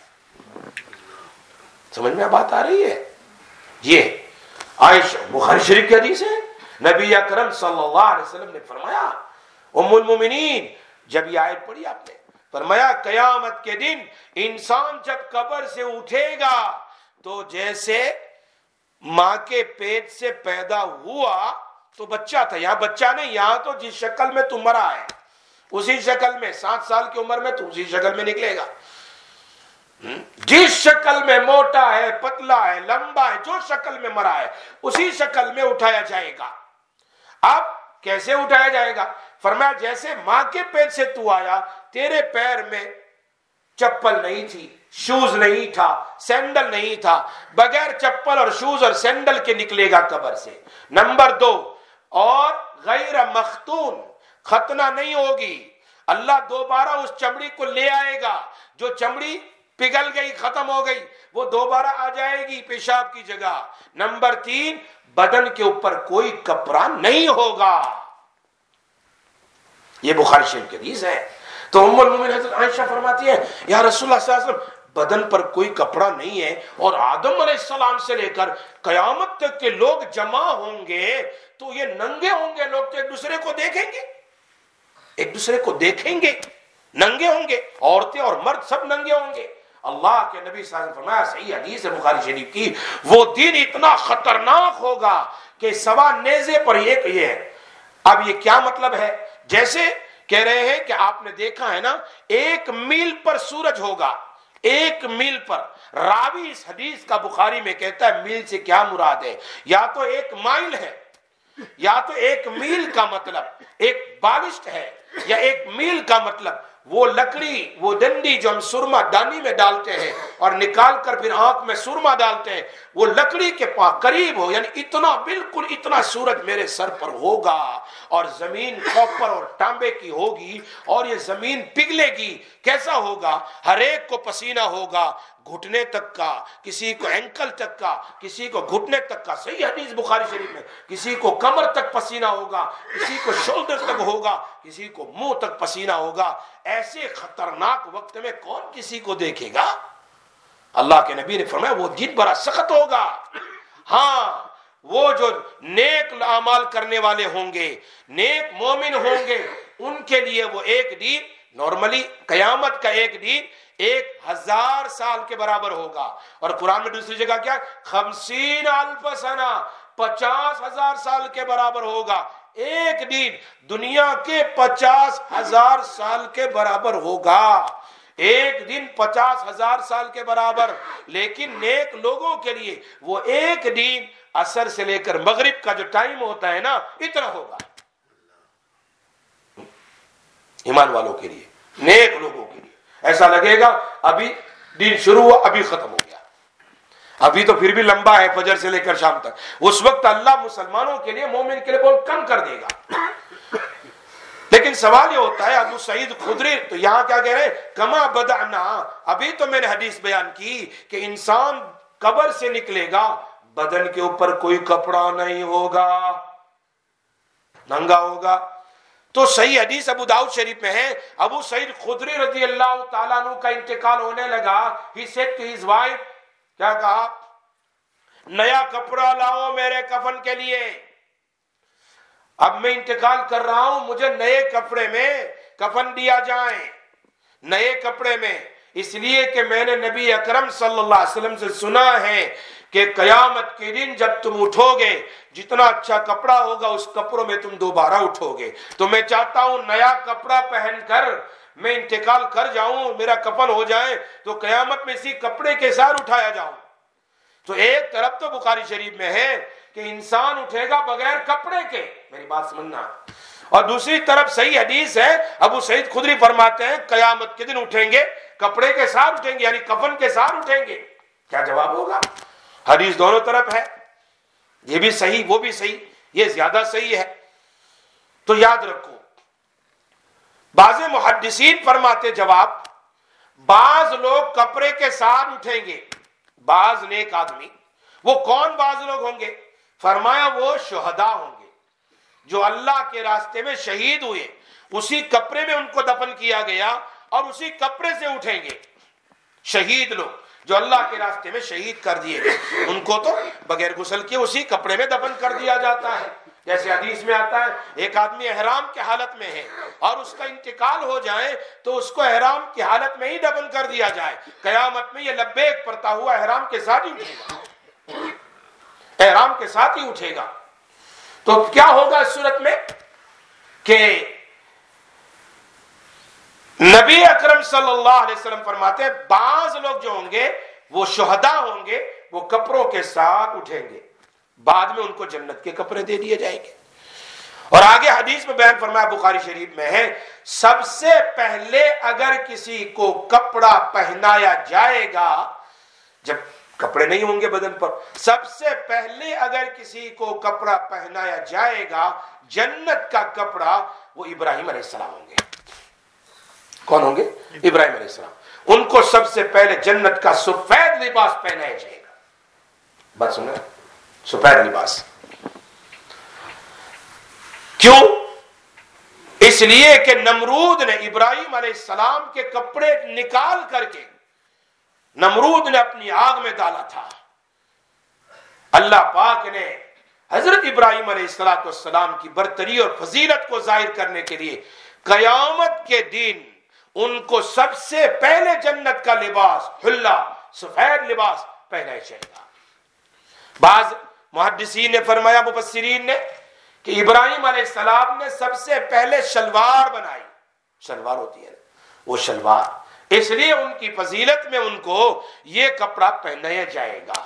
سمجھ میں بات آ رہی ہے؟ یہ عائشہ بخاری شریف کی حدیث ہے، نبی اکرم صلی اللہ علیہ وسلم نے فرمایا، ام المومنین جب یہ آیت پڑھی آپ نے، فرمایا قیامت کے دن انسان جب قبر سے اٹھے گا تو جیسے ماں کے پیٹ سے پیدا ہوا تو بچہ تھا، یہاں بچہ نہیں، یہاں تو جس شکل میں تم مرا ہے اسی شکل میں، سات سال کی عمر میں تو اسی شکل میں نکلے گا، جس شکل میں موٹا ہے، پتلا ہے، لمبا ہے، جو شکل میں مرا ہے اسی شکل میں اٹھایا جائے گا۔ اب کیسے اٹھایا جائے گا؟ فرمایا جیسے ماں کے پیٹ سے تو آیا، تیرے پیر میں چپل نہیں تھی، شوز نہیں تھا، سینڈل نہیں تھا، بغیر چپل اور شوز اور سینڈل کے نکلے گا قبر سے۔ نمبر دو، اور غیر مختون، ختنہ نہیں ہوگی، اللہ دوبارہ اس چمڑی کو لے آئے گا، جو چمڑی پگھل گئی ختم ہو گئی وہ دوبارہ آ جائے گی پیشاب کی جگہ۔ نمبر تین، بدن کے اوپر کوئی کپڑا نہیں ہوگا۔ یہ بخاری شریف کی حدیث ہے۔ تو ام المومنین حضرت عائشہ فرماتی ہے یا رسول اللہ صلی اللہ علیہ وسلم بدن پر کوئی کپڑا نہیں ہے، اور آدم علیہ السلام سے لے کر قیامت تک کے لوگ جمع ہوں گے تو یہ ننگے ہوں گے، لوگ تو ایک دوسرے کو دیکھیں گے، ایک دوسرے کو دیکھیں گے، ننگے ہوں گے، عورتیں اور مرد سب ننگے ہوں گے۔ اللہ کے نبی صلی اللہ علیہ وسلم فرمایا، صحیح حدیث ہے بخاری شریف کی، وہ دن اتنا خطرناک ہوگا کہ سوا نیزے پر ایک یہ ہے۔ اب یہ کیا مطلب ہے؟ جیسے کہہ رہے ہیں کہ آپ نے دیکھا ہے نا، ایک میل پر سورج ہوگا، ایک میل پر۔ راوی اس حدیث کا بخاری میں کہتا ہے میل سے کیا مراد ہے؟ یا تو ایک مائل ہے، یا تو ایک میل کا مطلب ایک بالشت ہے، یا ایک میل کا مطلب وہ لکڑی، وہ ڈنڈی جو ہم سرما دانی میں ڈالتے ہیں اور نکال کر پھر آنکھ میں سرما ڈالتے ہیں، وہ لکڑی کے پاس قریب ہو، یعنی اتنا بالکل اتنا سورج میرے سر پر ہوگا، اور زمین کاپر اور تانبے کی ہوگی، اور یہ زمین پگھلے گی۔ کیسا ہوگا؟ ہر ایک کو پسینہ ہوگا، گھٹنے تک کا، کسی کو اینکل تک کا، کسی کو گھٹنے تک کا، صحیح حدیث بخاری شریف میں، کسی کو کمر تک پسینہ ہوگا، کسی کو شولڈر تک ہوگا، کسی کو منہ تک پسینہ ہوگا۔ ایسے خطرناک وقت میں کون کسی کو دیکھے گا؟ اللہ کے نبی نے فرمایا وہ دن بڑا سخت ہوگا۔ ہاں، وہ جو نیک اعمال کرنے والے ہوں گے، نیک مومن ہوں گے، ان کے لیے وہ ایک دن، نارملی قیامت کا ایک دن ایک ہزار سال کے برابر ہوگا، اور قرآن میں دوسری جگہ کیا؟ خمسین الف سنہ، پچاس ہزار سال کے برابر ہوگا۔ ایک دن دنیا کے پچاس ہزار سال کے برابر ہوگا، ایک دن پچاس ہزار سال کے برابر۔ لیکن نیک لوگوں کے لیے وہ ایک دن عصر سے لے کر مغرب کا جو ٹائم ہوتا ہے نا، اتنا ہوگا۔ ایمان والوں کے لیے، نیک لوگوں کے لیے ایسا لگے گا ابھی دن شروع ہوا ابھی ختم ہو گیا، ابھی تو پھر بھی لمبا ہے فجر سے لے کر شام تک۔ اس وقت اللہ مسلمانوں کے لیے، مومن کے لیے بہت کم کر دے گا۔ لیکن سوال یہ ہوتا ہے، ابو سعید خدری تو یہاں کیا کہہ رہے ہیں؟ کما بدعنا، ابھی تو میں نے حدیث بیان کی کہ انسان قبر سے نکلے گا، بدن کے اوپر کوئی کپڑا نہیں ہوگا, ننگا ہوگا. تو صحیح حدیث ابو داؤد شریف میں ہے, ابو سعید خدری رضی اللہ تعالیٰ عنہ کا انتقال ہونے لگا. He said to his wife, کیا کہا, نیا کپڑا لاؤ میرے کفن کے لیے, اب میں انتقال کر رہا ہوں, مجھے نئے کپڑے میں کفن دیا جائے, نئے کپڑے میں. اس لیے کہ میں نے نبی اکرم صلی اللہ علیہ وسلم سے سنا ہے کہ قیامت کے دن جب تم اٹھو گے, جتنا اچھا کپڑا ہوگا اس کپڑوں میں تم دوبارہ اٹھو گے. تو میں چاہتا ہوں نیا کپڑا پہن کر میں انتقال کر جاؤں, میرا کفن ہو جائے تو قیامت میں اسی کپڑے کے ساتھ اٹھایا جاؤں. تو ایک طرف تو بخاری شریف میں ہے کہ انسان اٹھے گا بغیر کپڑے کے, میری بات سمجھنا, اور دوسری طرف صحیح حدیث ہے, ابو سعید خدری فرماتے ہیں قیامت کے دن اٹھیں گے کپڑے کے ساتھ اٹھیں گے, یعنی کفن کے ساتھ اٹھیں گے. کیا جواب ہوگا؟ حدیث دونوں طرف ہے, یہ بھی صحیح وہ بھی صحیح, یہ زیادہ صحیح ہے. تو یاد رکھو, بعض محدثین فرماتے جواب, بعض لوگ کپڑے کے ساتھ اٹھیں گے, بعض نیک آدمی. وہ کون بعض لوگ ہوں گے؟ فرمایا وہ شہداء ہوں گے جو اللہ کے راستے میں شہید ہوئے, اسی کپڑے میں ان کو دفن کیا گیا اور اسی کپڑے سے اٹھیں گے. شہید لوگ جو اللہ کے راستے میں شہید کر دیے گئے, ان کو تو بغیر غسل کیے اسی کپڑے میں دفن کر دیا جاتا ہے. جیسے حدیث میں آتا ہے, ایک آدمی احرام کے حالت میں ہے اور اس کا انتقال ہو جائے تو اس کو احرام کی حالت میں ہی دفن کر دیا جائے, قیامت میں یہ لبیک پڑھتا ہوا احرام کے ساتھ ہی اٹھے گا, احرام کے ساتھ ہی اٹھے گا. تو کیا ہوگا اس صورت میں کہ نبی اکرم صلی اللہ علیہ وسلم فرماتے ہیں بعض لوگ جو ہوں گے وہ شہداء ہوں گے, وہ کپڑوں کے ساتھ اٹھیں گے, بعد میں ان کو جنت کے کپڑے دے دیے جائیں گے. اور آگے حدیث میں بیان فرمایا بخاری شریف میں ہے, سب سے پہلے اگر کسی کو کپڑا پہنایا جائے گا, جب کپڑے نہیں ہوں گے بدن پر, سب سے پہلے اگر کسی کو کپڑا پہنایا جائے گا جنت کا کپڑا, وہ ابراہیم علیہ السلام ہوں گے. کون ہوں گے؟ ابراہیم علیہ السلام. ان کو سب سے پہلے جنت کا سفید لباس پہنایا جائے گا. بات سن رہے, سفید لباس. کیوں؟ اس لیے کہ نمرود نے ابراہیم علیہ السلام کے کپڑے نکال کر کے نمرود نے اپنی آگ میں ڈالا تھا. اللہ پاک نے حضرت ابراہیم علیہ السلام کی برتری اور فضیلت کو ظاہر کرنے کے لیے قیامت کے دن ان کو سب سے پہلے جنت کا لباس, حلہ, سفید لباس پہنایا جائے گا. بعض محدثین نے فرمایا, مفسرین نے, کہ ابراہیم علیہ السلام نے سب سے پہلے شلوار بنائی. شلوار ہوتی ہے وہ شلوار, اس لیے ان کی فضیلت میں ان کو یہ کپڑا پہنایا جائے گا.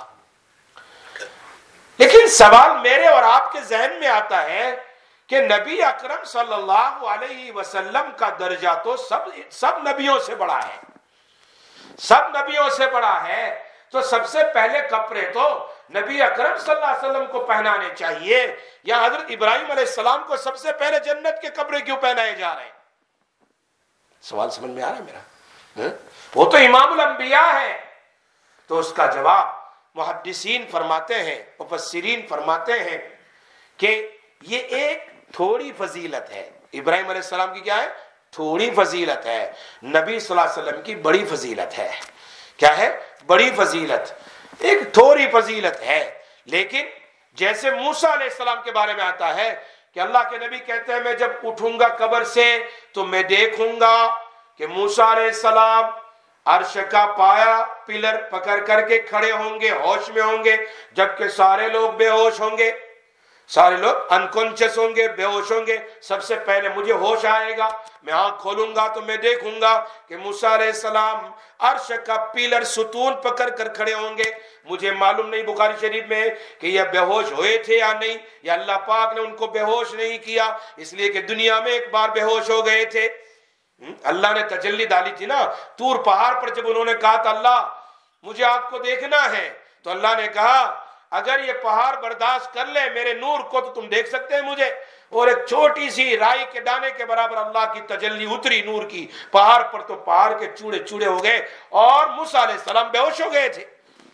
لیکن سوال میرے اور آپ کے ذہن میں آتا ہے کہ نبی اکرم صلی اللہ علیہ وسلم کا درجہ تو سب سب نبیوں سے بڑا ہے, سب نبیوں سے بڑا ہے, تو سب سے پہلے کپڑے تو نبی اکرم صلی اللہ علیہ وسلم کو پہنانے چاہیے, یا حضرت ابراہیم علیہ السلام کو سب سے پہلے جنت کے کپڑے کیوں پہنائے جا رہے ہیں؟ سوال سمجھ میں آ رہا ہے میرا؟ وہ تو امام الانبیاء ہے. تو اس کا جواب محدثین فرماتے ہیں, مفسرین فرماتے ہیں کہ یہ ایک تھوڑی فضیلت ہے. ابراہیم علیہ السلام کی کیا ہے؟ تھوڑی فضیلت ہے. نبی صلی اللہ علیہ وسلم کی بڑی فضیلت ہے. کیا ہے؟ بڑی فضیلت, ایک تھوڑی فضیلت ہے. لیکن جیسے موسیٰ علیہ السلام کے بارے میں آتا ہے کہ اللہ کے نبی کہتے ہیں میں جب اٹھوں گا قبر سے تو میں دیکھوں گا کہ موسیٰ علیہ السلام عرش کا پایا پلر پکڑ کر کے کھڑے ہوں گے, ہوش میں ہوں گے, جبکہ سارے لوگ بے ہوش ہوں گے, سارے لوگ انکانشیس ہوں گے, بے ہوش ہوں گے. سب سے پہلے مجھے ہوش آئے گا, میں آنکھ کھولوں گا تو میں دیکھوں گا کہ موسیٰ علیہ السلام عرش کا پیلر ستون پکڑ کر کھڑے ہوں گے. مجھے معلوم نہیں بخاری شریف میں کہ یہ بے ہوش ہوئے تھے یا نہیں, یا اللہ پاک نے ان کو بے ہوش نہیں کیا اس لیے کہ دنیا میں ایک بار بے ہوش ہو گئے تھے. اللہ نے تجلی ڈالی تھی نا طور پہاڑ پر, جب انہوں نے کہا تھا اللہ مجھے آپ کو دیکھنا ہے, تو اللہ نے کہا اگر یہ پہاڑ برداشت کر لے میرے نور کو تو تم دیکھ سکتے ہیں مجھے. اور ایک چھوٹی سی رائی کے دانے کے برابر اللہ کی تجلی اتری نور کی پہاڑ پر, تو پہاڑ کے چوڑے چوڑے ہو گئے اور موسیٰ علیہ السلام بے ہوش ہو گئے تھے.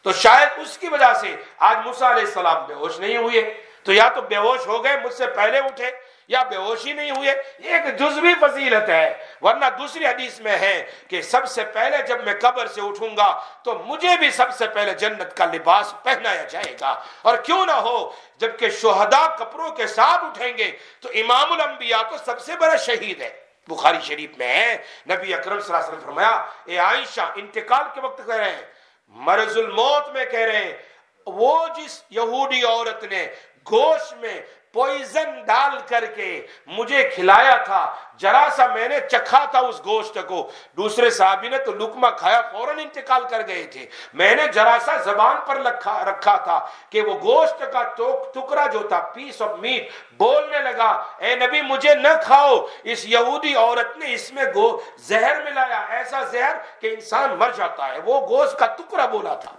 تو شاید اس کی وجہ سے آج موسیٰ علیہ السلام بے ہوش نہیں ہوئے. تو یا تو بے ہوش ہو گئے مجھ سے پہلے اٹھے یا بے ہوش ہی نہیں ہوئے. ایک جزوی فضیلت ہے. ورنہ دوسری حدیث میں ہے کہ سب سے پہلے جب میں قبر سے اٹھوں گا تو مجھے بھی سب سے پہلے جنت کا لباس پہنایا جائے گا. اور کیوں نہ ہو, جبکہ شہداء کپڑوں کے ساتھ اٹھیں گے تو امام الانبیاء تو سب سے بڑا شہید ہے. بخاری شریف میں ہے, نبی اکرم صلی اللہ علیہ وسلم فرمایا, اے عائشہ انتقال کے وقت کہہ رہے ہیں, مرض الموت میں کہہ رہے ہیں, وہ جس یہودی عورت نے گوشت میں پوائزن ڈال کر کے مجھے کھلایا تھا, ذرا سا میں نے چکھا تھا اس گوشت کو, دوسرے صحابی نے تو لقمہ کھایا فوراً انتقال کر گئے تھے, میں نے ذرا سا زبان پر رکھا رکھا تھا کہ وہ گوشت کا ٹکڑا جو تھا, پیس آف میٹ, بولنے لگا اے نبی مجھے نہ کھاؤ, اس یہودی عورت نے اس میں گو زہر ملایا, ایسا زہر کہ انسان مر جاتا ہے. وہ گوشت کا ٹکڑا بولا تھا.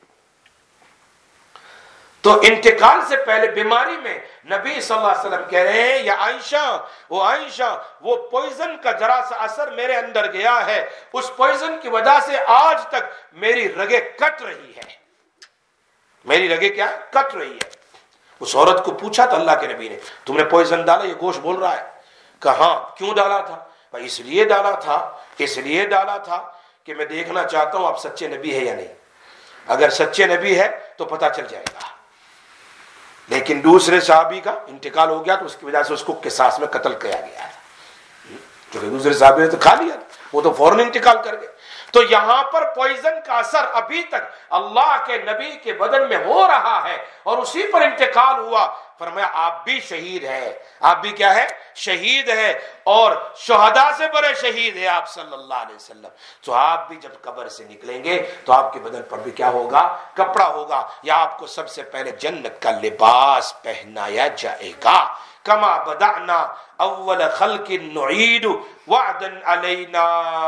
تو انتقال سے پہلے بیماری میں نبی صلی اللہ علیہ وسلم کہہ رہے ہیں, یا عائشہ, وہ عائشہ وہ پوائزن کا ذرا سا اثر میرے اندر گیا ہے, اس پوائزن کی وجہ سے آج تک میری رگیں کٹ رہی ہے. میری رگیں کیا کٹ رہی ہے. اس عورت کو پوچھا تو اللہ کے نبی نے, تم نے پوائزن ڈالا, یہ گوشت بول رہا ہے. کہاں, کیوں ڈالا تھا؟ اس لیے ڈالا تھا اس لیے ڈالا تھا کہ میں دیکھنا چاہتا ہوں آپ سچے نبی ہے یا نہیں. اگر سچے نبی ہے تو پتہ چل جائے گا. لیکن دوسرے صحابی کا انتقال ہو گیا تو اس کی وجہ سے اس کو قصاص میں قتل کیا گیا ہے. کیونکہ دوسرے صحابی نے تو کھا لیا, وہ تو فوراً انتقال کر گئے. تو یہاں پر پوائزن کا اثر ابھی تک اللہ کے نبی کے بدن میں ہو رہا ہے اور اسی پر انتقال ہوا. فرمایا آپ بھی شہید ہے, آپ بھی کیا ہے, شہید ہے, اور شہداء سے بڑے شہید ہے آپ صلی اللہ علیہ وسلم. تو آپ بھی جب قبر سے نکلیں گے تو آپ کے بدن پر بھی کیا ہوگا, کپڑا ہوگا, یا آپ کو سب سے پہلے جنت کا لباس پہنایا جائے گا. کما بدأنا اول خلق نعید وعدا علینا.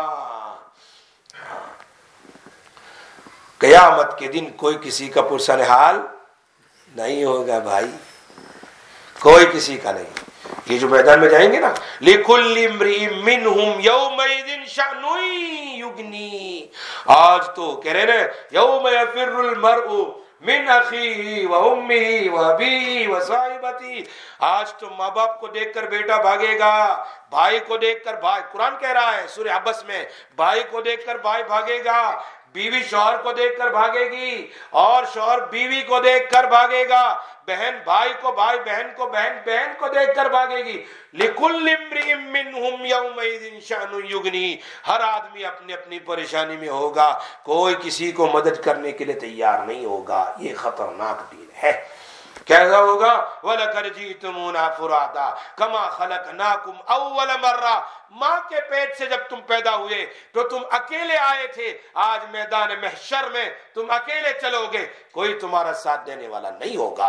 قیامت کے دن کوئی کسی کا پرسن حال نہیں ہوگا بھائی, کوئی کسی کا نہیں. یہ جو میدان میں جائیں گے نا, لِكُلِّ امْرِئٍ مِّنْهُمْ يَوْمَئِذٍ شَأْنٌ يُغْنِيهِ. آج تو کہہ رہے نا, يَوْمَ يَفِرُّ الْمَرْءُ مِنْ أَخِيهِ وَأُمِّهِ وَأَبِيهِ وَصَاحِبَتِهِ. آج تو ماں باپ کو دیکھ کر بیٹا بھاگے گا, بھائی کو دیکھ کر بھائی, قرآن کہہ رہا ہے سورہ عبس میں, بھائی کو دیکھ کر بھائی بھاگے گا, بیوی شوہر کو دیکھ کر بھاگے گی, اور شوہر بیوی کو دیکھ کر بھاگے گا, بہن بھائی کو, بھائی بہن کو, بہن بہن کو دیکھ کر بھاگے گی. لِكُلِّ امْرِئٍ مِّنْهُمْ يَوْمَئِذٍ شَأْنٌ يُغْنِيهِ. ہر آدمی اپنی اپنی پریشانی میں ہوگا, کوئی کسی کو مدد کرنے کے لیے تیار نہیں ہوگا. یہ خطرناک دین ہے. کیسا ہوگا, وَلَقَدْ جِئْتُمُونَا فُرَادَىٰ كَمَا خَلَقْنَاكُمْ أَوَّلَ مَرَّةٍ. ماں کے پیٹ سے جب تم پیدا ہوئے تو تم اکیلے آئے تھے, آج میدان محشر میں تم اکیلے چلو گے, کوئی تمہارا ساتھ دینے والا نہیں ہوگا.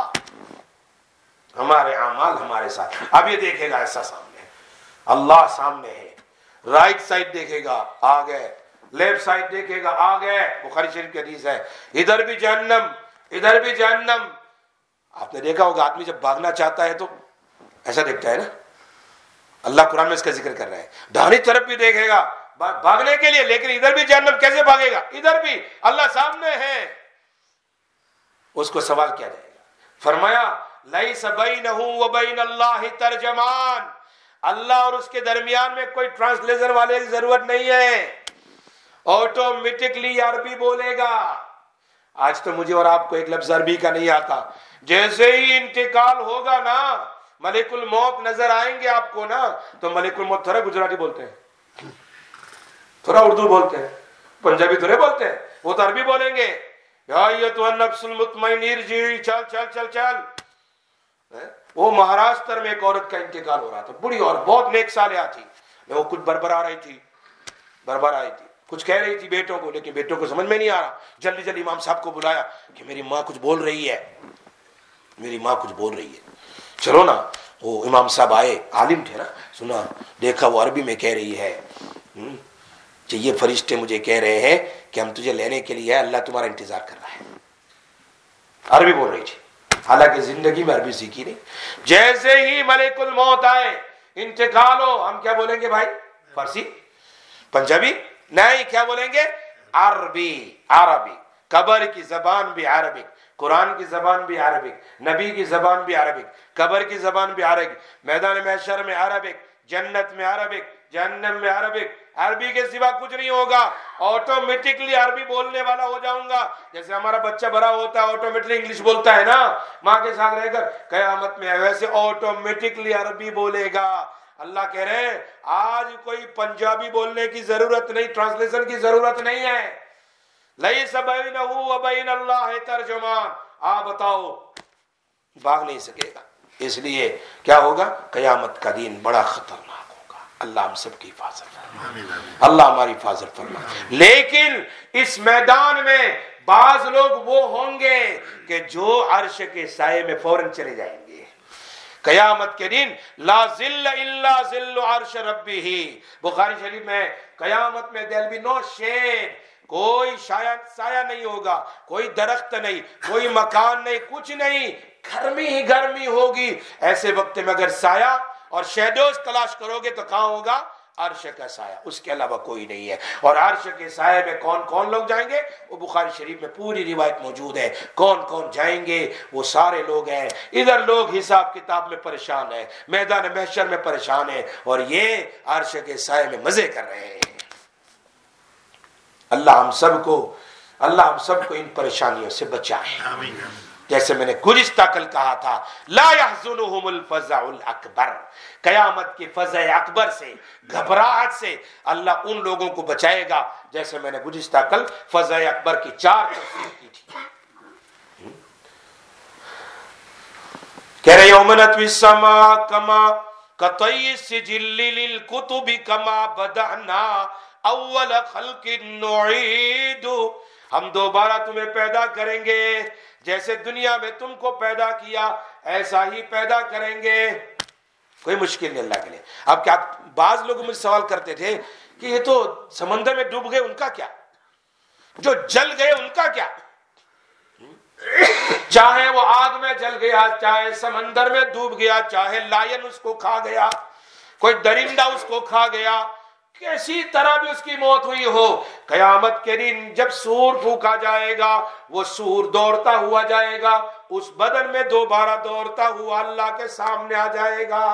ہمارے اعمال ہمارے ساتھ. اب یہ دیکھے گا ایسا سامنے, اللہ سامنے ہے, رائٹ سائڈ دیکھے گا آ گئے, لیفٹ سائڈ دیکھے گا آ گئے. بخاری شریف کی حدیث ہے, ادھر بھی جہنم ادھر بھی جہنم. آپ نے دیکھا ہوگا آدمی جب بھاگنا چاہتا ہے تو ایسا دیکھتا ہے نا, اللہ قرآن میں اس کا ذکر کر رہا ہے. داہنی طرف بھی دیکھے گا بھاگنے کے لیے, لیکن ادھر بھی جہنم, کیسے بھاگے گا؟ ادھر بھی اللہ سامنے ہے. اس کو سوال کیا جائے گا. فرمایا لیس بینہ و بین اللہ ترجمان. اللہ اور اس کے درمیان میں کوئی ٹرانسلیشن والے کی ضرورت نہیں ہے, آٹومیٹکلی عربی بولے گا. آج تو مجھے اور آپ کو ایک لفظ عربی کا نہیں آتا. جیسے ہی انتقال ہوگا نا, ملک الموت نظر آئیں گے آپ کو نا, تو ملک الموت تھوڑا گجراتی بولتے ہیں, تھوڑا اردو بولتے ہیں, پنجابی تھوڑے بولتے ہیں, وہ تو عربی بولیں گے. یا ایتھا النفس المطمئنہ ارجعی, چل چل چل چل. وہ مہاراشٹر میں ایک عورت کا انتقال ہو رہا تھا, بڑی اور بہت نیک صالحہ تھی. وہ کچھ بربرا رہی تھی بربرا رہی تھی کچھ کہہ رہی تھی بیٹوں کو, لیکن بیٹوں کو سمجھ میں نہیں آ رہا. جلدی جلدی امام صاحب کو بلایا کہ میری ماں کچھ بول رہی ہے, میری ماں کچھ بول رہی ہے. چلو نا, وہ امام صاحب آئے, عالم تھے نا, سنا دیکھا وہ عربی میں کہہ رہی ہے کہ یہ فرشتے مجھے کہہ رہے ہیں کہ ہم تجھے لینے کے لیے, اللہ تمہارا انتظار کر رہا ہے. عربی بول رہی تھی, حالانکہ زندگی میں عربی سیکھی نہیں. جیسے ہی ملک الموت آئے, انتقال ہو, ہم کیا بولیں گے بھائی؟ فارسی, پنجابی نہیں, کیا بولیں گے؟ عربی. عربی قبر کی زبان بھی عربک، قرآن کی زبان بھی عربک، نبی کی زبان بھی عربک، قبر کی زبان بھی عربک، میدان محشر میں عربک، جنت میں عربک، جہنم میں عربک، عربی کے سوا کچھ نہیں ہوگا. آٹومیٹکلی عربی بولنے والا ہو جاؤں گا. جیسے ہمارا بچہ بڑا ہوتا ہے آٹومیٹکلی انگلش بولتا ہے نا ماں کے ساتھ رہ کر، قیامت میں ویسے آٹومیٹکلی عربی بولے گا. اللہ کہہ رہے ہیں آج کوئی پنجابی بولنے کی ضرورت نہیں، ٹرانسلیشن کی ضرورت نہیں ہے. لیس بینہ و بین اللہ ترجمان. آپ بتاؤ بھاگ نہیں سکے گا. اس لیے کیا ہوگا؟ قیامت کا دن بڑا خطرناک ہوگا. اللہ ہم سب کی حفاظت فرمائے، اللہ ہماری حفاظت فرمائے. لیکن اس میدان میں بعض لوگ وہ ہوں گے کہ جو عرش کے سائے میں فوراً چلے جائیں گے. قیامت کے دن لا ظل الا ظل عرش ربہ. بخاری شریف میں قیامت میں دل بھی نو شیڈ، کوئی شاید سایہ نہیں ہوگا، کوئی درخت نہیں، کوئی مکان نہیں، کچھ نہیں، گرمی ہی گرمی ہوگی. ایسے وقت میں اگر سایہ اور شیڈوز تلاش کرو گے تو کہاں ہوگا؟ عرش کا سایہ، اس کے علاوہ کوئی نہیں ہے. اور عرش کے سائے میں کون کون لوگ جائیں گے؟ وہ بخاری شریف میں پوری روایت موجود ہے. کون کون جائیں گے؟ وہ سارے لوگ ہیں. ادھر لوگ حساب کتاب میں پریشان ہیں، میدان محشر میں پریشان ہیں، اور یہ عرش کے سائے میں مزے کر رہے ہیں. اللہ ہم سب کو اللہ ہم سب کو ان پریشانیوں سے بچائے. آمین. جیسے میں نے گزشتہ کل کہا تھا، لا يحزنهم الفزع الاکبر. قیامت کی فزع اکبر سے، گھبراہٹ سے اللہ ان لوگوں کو بچائے گا. جیسے میں نے گزشتہ کل فزع اکبر کی چار تفسیر کی تھی. کہہ رہے یوم نطوی السماء کما کطی السجل للکتب کما بدأنا اول خلق نعید. ہم دوبارہ تمہیں پیدا کریں گے، جیسے دنیا میں تم کو پیدا کیا ایسا ہی پیدا کریں گے. کوئی مشکل نہیں اللہ کے لیے. اب کیا بعض لوگ مجھ سے سوال کرتے تھے کہ یہ تو سمندر میں ڈوب گئے، ان کا کیا؟ جو جل گئے ان کا کیا؟ چاہے وہ آگ میں جل گیا، چاہے سمندر میں ڈوب گیا، چاہے لائن اس کو کھا گیا، کوئی درندہ اس کو کھا گیا، کیسی طرح بھی اس کی موت ہوئی ہو، قیامت کے دن جب سور پھونکا جائے گا وہ سور دوڑتا ہوا جائے گا، اس بدن میں دوبارہ دوڑتا ہوا اللہ کے سامنے آ جائے گا.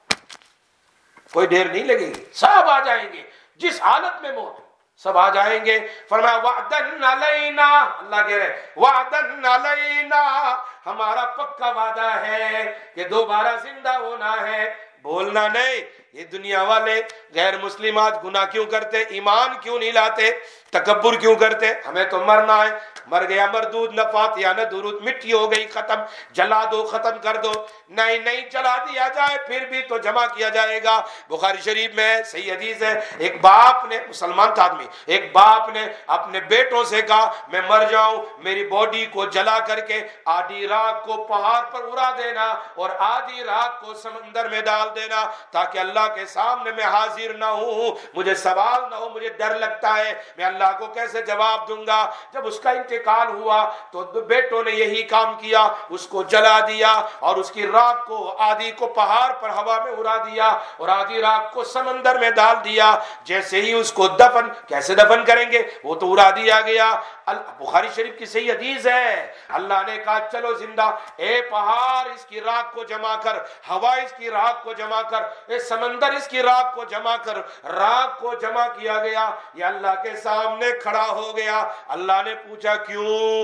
کوئی دیر نہیں لگے گی، سب آ جائیں گے جس حالت میں موت سب آ جائیں گے. فرمایا وعدن علینا، اللہ کہہ رہے وعدن علینا، ہمارا پکا وعدہ ہے کہ دوبارہ زندہ ہونا ہے. بولنا نہیں. یہ دنیا والے غیر مسلم آج گناہ کیوں کرتے، ایمان کیوں نہیں لاتے، تکبر کیوں کرتے؟ ہمیں تو مرنا ہے، مر گیا مردود، نہ فاتحہ نہ درود، مٹی ہو گئی ختم، جلا دو ختم کر دو. نہیں نہیں جلا دیا جائے پھر بھی تو جمع کیا جائے گا. بخاری شریف میں صحیح حدیث ہے، ایک باپ نے، مسلمان تھا آدمی، ایک باپ نے اپنے بیٹوں سے کہا میں مر جاؤں، میری باڈی کو جلا کر کے آدھی رات کو پہاڑ پر اڑا دینا اور آدھی رات کو سمندر میں ڈال دینا تاکہ اللہ کے سامنے میں حاضر نہ ہوں، مجھے سوال نہ ہو. مجھے ڈر لگتا ہے میں اللہ کو کیسے جواب دوں گا. جب اس کا انتقال ہوا تو بیٹوں نے یہی کام کیا، اس کو جلا دیا اور اس کی راکھ کو آدھی کو پہاڑ پر ہوا میں اڑا دیا اور آدھی راکھ کو سمندر میں ڈال دیا. جیسے ہی اس کو دفن، کیسے دفن کریں گے، وہ تو اڑا دیا گیا. بخاری شریف کی صحیح حدیث ہے، اللہ نے کہا چلو زندہ، اے پہاڑ اس کی راکھ کو جمع کر، ہوا اس کی راکھ کو جمع کر، اے سمندر اس کی راکھ کو جمع کر. راکھ کو جمع کیا گیا، یہ اللہ کے سامنے کھڑا ہو گیا. اللہ نے پوچھا کیوں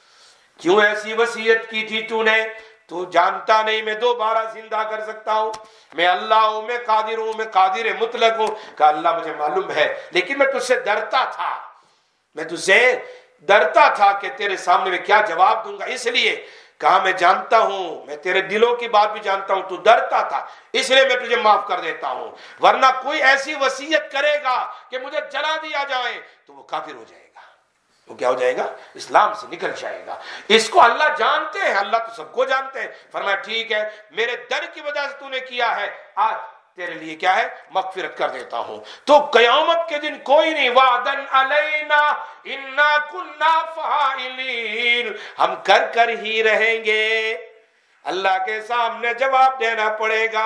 کیوں ایسی وصیت کی تھی تو نے؟ تو جانتا نہیں میں دوبارہ زندہ کر سکتا ہوں، میں اللہ ہوں، میں قادر ہوں، میں قادر مطلق ہوں. کہ اللہ مجھے معلوم ہے، لیکن میں تجھ سے ڈرتا تھا، میں تجھ سے ڈرتا تھا کہ تیرے سامنے میں کیا جواب دوں گا. اس لیے کہا میں جانتا ہوں، میں تیرے دلوں کی بات بھی جانتا ہوں، تو ڈرتا تھا اس لیے میں تجھے معاف کر دیتا ہوں. ورنہ کوئی ایسی وصیت کرے گا کہ مجھے جلا دیا جائے تو وہ کافر ہو جائے گا، وہ کیا ہو جائے گا؟ اسلام سے نکل جائے گا. اس کو اللہ جانتے ہیں، اللہ تو سب کو جانتے ہیں. فرمایا ٹھیک ہے، میرے ڈر کی وجہ سے تو نے کیا ہے، آج تیرے لیے کیا ہے، مغفرت کر دیتا ہوں. تو قیامت کے دن کوئی نہیں، وعدن علینا انا کنا فاعلین، ہم کر کر ہی رہیں گے، اللہ کے سامنے جواب دینا پڑے گا.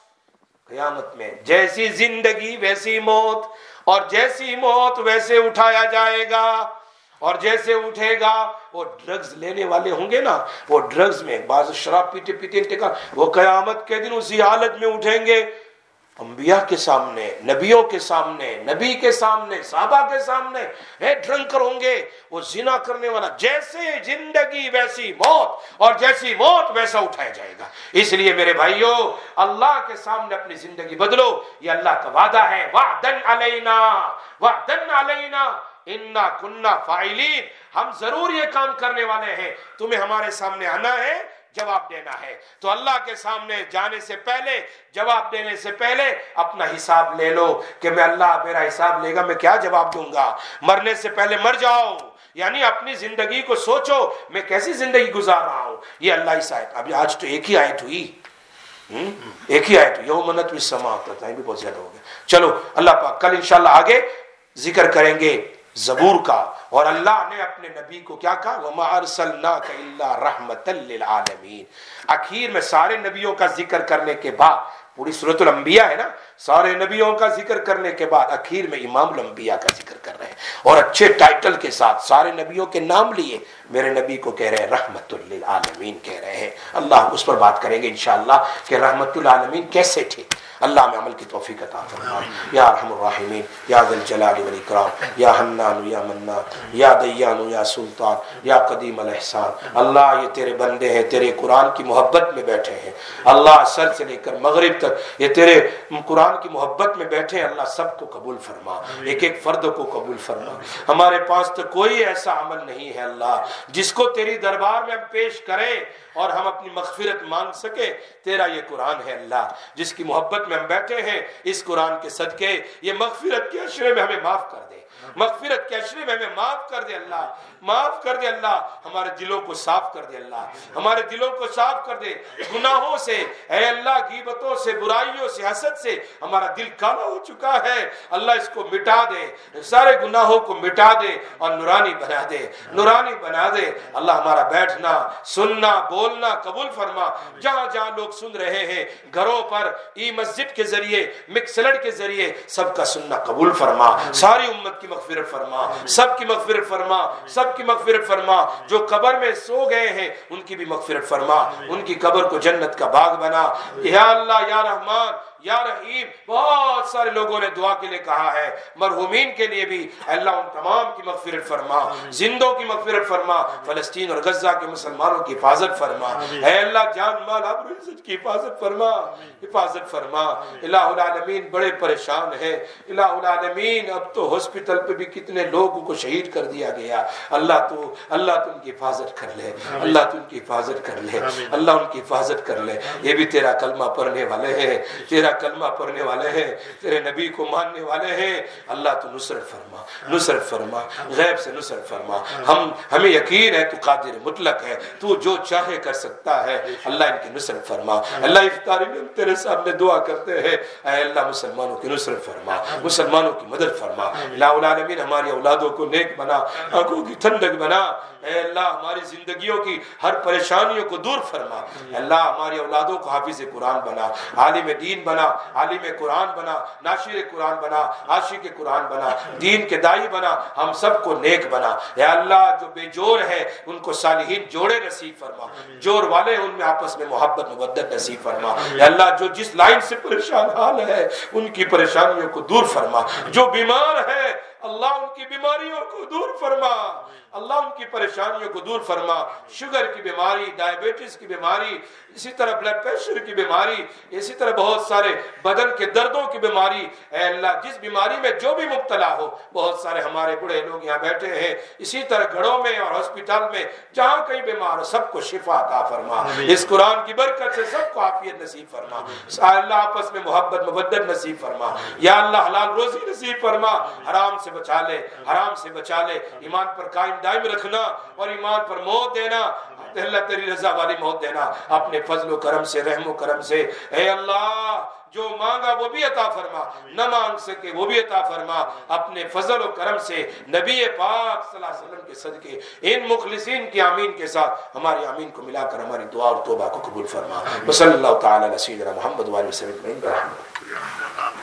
قیامت میں جیسی زندگی ویسی موت، اور جیسی موت ویسے اٹھایا جائے گا. اور جیسے اٹھے گا وہ ڈرگز لینے والے ہوں گے نا، وہ ڈرگز میں بعض شراب پیتے پیتے انتقال، وہ قیامت کے دن اسی حالت میں اٹھیں گے، انبیاء کے سامنے، نبیوں کے سامنے، نبی کے سامنے، صحابہ کے سامنے ڈرنکر ہوں گے، وہ زنا کرنے والا، جیسے زندگی ویسی موت، اور جیسی موت ویسا اٹھایا جائے گا۔ اس لیے میرے بھائیوں، اللہ کے سامنے اپنی زندگی بدلو، یہ اللہ کا وعدہ ہے، وعدن علینا وعدن علینا انا کننا فاعلین، ہم ضرور یہ کام کرنے والے ہیں، تمہیں ہمارے سامنے آنا ہے، جواب دینا ہے۔ تو اللہ کے سامنے جانے سے پہلے، جواب دینے سے پہلے اپنا حساب لے لو کہ میں اللہ میرا حساب لے گا، میں کیا جواب دوں گا۔ مرنے سے پہلے مر جاؤ، یعنی اپنی زندگی کو سوچو میں کیسی زندگی گزار رہا ہوں۔ یہ اللہ اس آیت، ابھی آج تو ایک ہی آیت ہوئی، ایک ہی آیت ہوئی، یوم نطوی السماء، ٹائم بھی بہت زیادہ ہو گیا۔ چلو اللہ پاک کل انشاءاللہ آگے ذکر کریں گے زبور کا، اور اللہ نے اپنے نبی کو کیا کہا، وَمَا أَرْسَلْنَاكَ إِلَّا رَحْمَةً لِّلْعَالَمِينَ۔ آخر میں سارے نبیوں کا ذکر کرنے کے بعد، پوری سورۃ الانبیاء ہے نا، سارے نبیوں کا ذکر کرنے کے بعد آخر میں امام الانبیاء کا ذکر کر رہے ہیں، اور اچھے ٹائٹل کے ساتھ سارے نبیوں کے نام لیے، میرے نبی کو کہہ رہے ہیں رحمت للعالمین کہہ رہے ہیں۔ اللہ اس پر بات کریں گے انشاءاللہ کہ رحمت للعالمین کیسے تھے۔ اللہ میں عمل کی توفیق عطا فرما، یا ارحم الراحمین، یا ذی الجلال والاکرام، یا حنان یا منان، یا دیان یا سلطان، یا قدیم الاحسان۔ اللہ یہ تیرے بندے ہیں، تیرے قرآن کی محبت میں بیٹھے ہیں، اللہ سر سے لے کر مغرب تک یہ تیرے قرآن کی محبت میں بیٹھے ہیں، اللہ سب کو قبول فرما، ایک ایک فرد کو قبول فرما۔ ہمارے پاس تو کوئی ایسا عمل نہیں ہے اللہ جس کو تیری دربار میں ہم پیش کریں اور ہم اپنی مغفرت مانگ سکے، تیرا یہ قرآن ہے اللہ، جس کی محبت میں ہم بیٹھے ہیں، اس قرآن کے صدقے یہ مغفرت کے عشرے میں ہمیں معاف کر دے، مغفرت کے عشرے میں ہمیں معاف کر دے اللہ، معاف کر دے اللہ، ہمارے دلوں کو صاف کر دے اللہ، ہمارے دلوں کو صاف کر دے گناہوں سے، اے اللہ غیبتوں سے، برائیوں سے، حسد سے ہمارا دل کالا ہو چکا ہے، اللہ اس کو مٹا دے، سارے گناہوں کو مٹا دے اور نورانی بنا دے، نورانی بنا دے اللہ۔ ہمارا بیٹھنا، سننا، بولنا قبول فرما، جہاں جہاں لوگ سن رہے ہیں، گھروں پر، ای مسجد کے ذریعے، مکسلر کے ذریعے، سب کا سننا قبول فرما، ساری امت کی مغفرت فرما، سب کی مغفرت فرما، سب کی مغفرت فرما، جو قبر میں سو گئے ہیں ان کی بھی مغفرت فرما، ان کی قبر کو جنت کا باغ بنا، یا اللہ یا رحمان یا رحیم۔ بہت سارے لوگوں نے دعا کے لیے کہا ہے، مرحومین کے لیے بھی اللہ ان تمام کی مغفرت فرما، زندوں کی مغفرت فرما، فلسطین اور غزہ کے مسلمانوں کی حفاظت فرما، اے اللہ جان مال آبرو عزت کی حفاظت فرما، حفاظت فرما۔ الہ العالمین بڑے پریشان ہیں، الہ العالمین اب تو ہاسپٹل پہ بھی کتنے لوگوں کو شہید کر دیا گیا، اللہ تو اللہ تو ان کی حفاظت کر لے، اللہ تو ان کی حفاظت کر لے، اللہ ان کی حفاظت کر لے۔ یہ بھی تیرا کلمہ پڑھنے والے ہیں، تیرا کلمہ پڑھنے والے ہیں، تیرے نبی کو ماننے والے ہیں، اللہ تو نصرت فرما، نصرت فرما، غیب سے نصرت فرما۔ ہم ہمیں یقین ہے تو قادر مطلق ہے، تو جو چاہے کر سکتا ہے، اللہ ان کی نصرت فرما۔ اللہ افطاری میں ہم تیرے سامنے دعا کرتے ہیں، اے اللہ مسلمانوں کی نصرت فرما، مسلمانوں کی مدد فرما۔ الہ العالمین ہماری اولادوں کو نیک بنا، آنکھوں کی ٹھنڈک بنا، اے اللہ ہماری زندگیوں کی ہر پریشانیوں کو دور فرما، اللہ ہماری اولادوں کو حافظ قرآن بنا، عالم دین بنا، عالم قرآن بنا، ناشر قرآن بنا، عاشق قرآن بنا، دین کے دائی بنا، ہم سب کو نیک بنا۔ اے اللہ جو بے جوڑ ہے ان کو صالحین جوڑے نصیب فرما، جوڑ والے ان میں آپس میں محبت مودت نصیب فرما۔ اے اللہ جو جس لائن سے پریشان حال ہے ان کی پریشانیوں کو دور فرما، جو بیمار ہے اللہ ان کی بیماریوں کو دور فرما، اللہ ان کی پریشانیوں کو دور فرما، شوگر کی بیماری، ڈائیبٹیز کی بیماری، اسی طرح بلڈ پریشر کی بیماری، اسی طرح بہت سارے بدن کے دردوں کی بیماری، اے اللہ جس بیماری میں جو بھی مبتلا ہو، بہت سارے ہمارے بڑے لوگ یہاں بیٹھے ہیں، اسی طرح گھروں میں اور ہاسپٹل میں جہاں کہیں بیمار ہو سب کو شفا عطا فرما، اس قرآن کی برکت سے سب کو عافیت نصیب فرما، اللہ آپس میں محبت مودت نصیب فرما، یا اللہ حلال روزی نصیب فرما، حرام سے بچا لے، حرام سے بچا لے، ایمان پر قائم دائم رکھنا اور ایمان پر موت دینا، اللہ تیری رضا والی موت دینا، اپنے فضل و کرم سے، رحم و کرم سے، اے اللہ جو مانگا وہ بھی عطا فرما، نہ مانگ سکے وہ بھی عطا فرما، اپنے فضل و کرم سے نبی پاک صلی اللہ علیہ وسلم کے صدقے ان مخلصین کی آمین کے ساتھ ہماری آمین کو ملا کر ہماری دعا اور توبہ کو قبول فرما۔ وصلی اللہ تعالی علی سیدنا محمد وآلہ وسلم۔